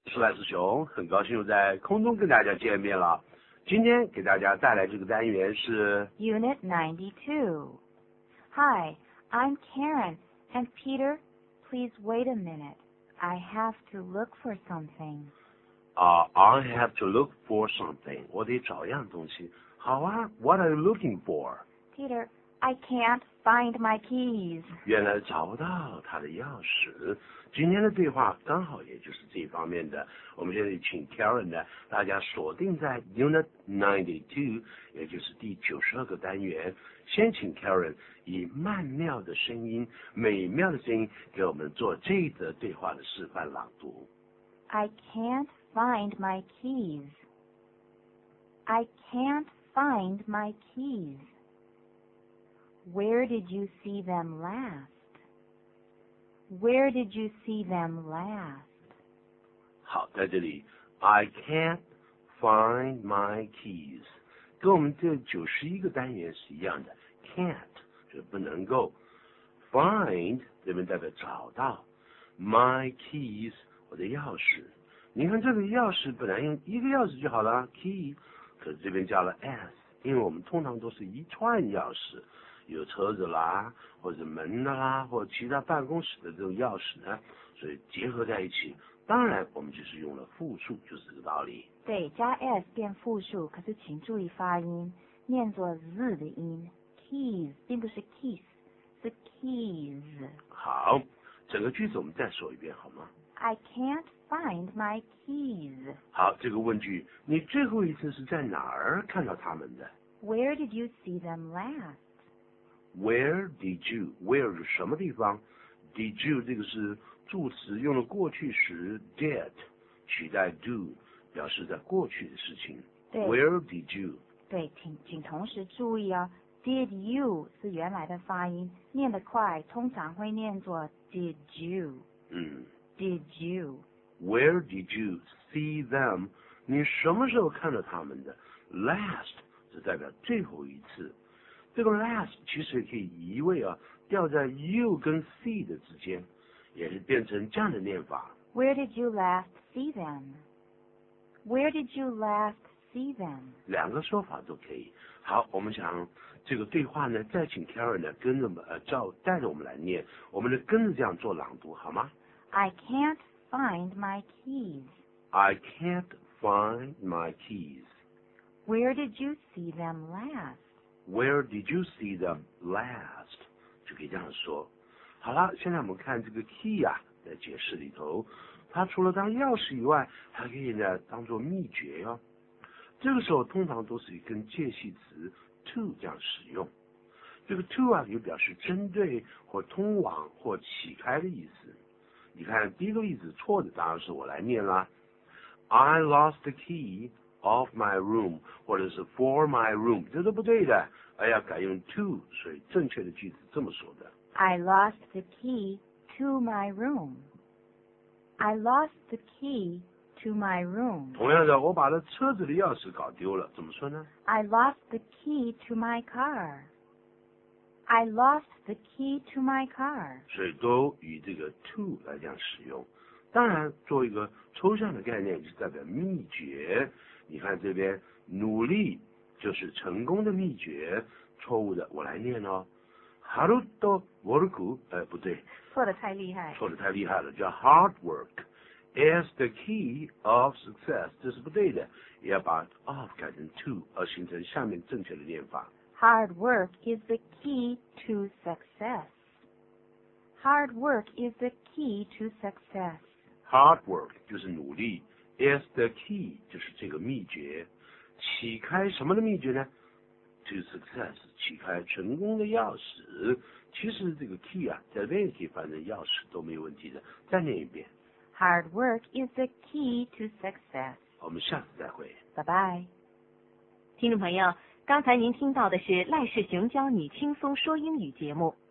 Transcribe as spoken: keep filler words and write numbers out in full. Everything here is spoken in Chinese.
是赖师兄，很高兴又在空中跟大家见面了。今天给大家带来这个单元是 Unit ninety-two. Hi, I'm Karen, and Peter, please wait a minute. I have to look for something. 啊、uh, I have to look for something. 我得找样东西。好啊 ，What are you looking for? Peter, I can't find my keys. 原来找不到他的钥匙。今天的对话刚好也就是这方面的。我们现在请 Karen 呢，大家锁定在 Unit ninety-two， 也就是第九十二个单元。先请 Karen 以曼妙的声音、美妙的声音给我们做这一则对话的示范朗读。 I can't find my keys. I can't find my keys. Where did you see them last? Where did you see them last? 好，在这里 I can't find my keys 跟我们这九十一个单元是一样的 can't 就是不能够 find 这边代表找到 my keys 我的钥匙。你看这个钥匙本来用一个钥匙就好了 key 可是这边加了 s 因为我们通常都是一串钥匙，有车子啦或者门的啦或者其他办公室的这种钥匙呢，所以结合在一起，当然我们就是用了复数，就是这个道理。 对，加 s 变复数，可是请注意发音，念作 z 的音 keys 并不是 keys， 是 keys。 好，整个句子我们再说一遍好吗？ I can't find my keys. 好，这个问句你最后一次是在哪儿看到他们的？ Where did you see them last? Where did you? Where 是什么地方？ Did you 这个是助词，用了过去时 did 取代 do， 表示在过去的事情。 对 Where did you? 对，请请同时注意哦 ，did you 是原来的发音，念得快，通常会念作 did you。 嗯 Did you? Where did you see them? 你什么时候看到他们的 ？Last 是代表最后一次。这个 last 其实也可以移位啊，掉在 you 跟 see 的之间，也是变成这样的念法。 Where did you last see them? Where did you last see them? 两个说法都可以。好，我们想这个对话呢，再请 Karen 呢跟着我们呃照带着我们来念，我们呢跟着这样做朗读好吗？ I can't find my keys. I can't find my keys. Where did you see them last? Where did you see them last? 就可以这样说。好了，现在我们看这个 key 啊，在解释里头，它除了当钥匙以外，还可以呢当做秘诀哟。这个时候通常都是跟介系词 to 这样使用。这个 to 啊，有表示针对或通往或启开的意思。你看第一个例子错的当然是我来念啦 I lost the key of my room 或者是 for my room 这都不对的，而要改用 to， 所以正确的句子这么说的 I lost the key to my room. I lost the key to my room. 同样的我把他车子的钥匙搞丢了，怎么说呢？ I lost the key to my car. I lost the key to my car. 所以都以这个 to 来这样使用。当然做一个抽象的概念，就代表秘诀。你看这边努力就是成功的秘诀，错误的我来念哦。hard work， 哎不对， 错得太厉害。 错得太厉害了，叫 hard work is the key of success， 这是不对的，也要把 of 改成 to， 而形成下面正确的念法。 Hard work is the key to success. Hard work is the key to success. Hard work 就是努力 is the key 就是这个秘诀。启开什么的秘诀呢？ To success 启开成功的钥匙。其实这个 key 啊，在这边也可以翻成钥匙都没有问题的。再念一遍。 Hard work is the key to success. 我们下次再会。 拜拜。 听众朋友，刚才您听到的是赖世雄教你轻松说英语节目。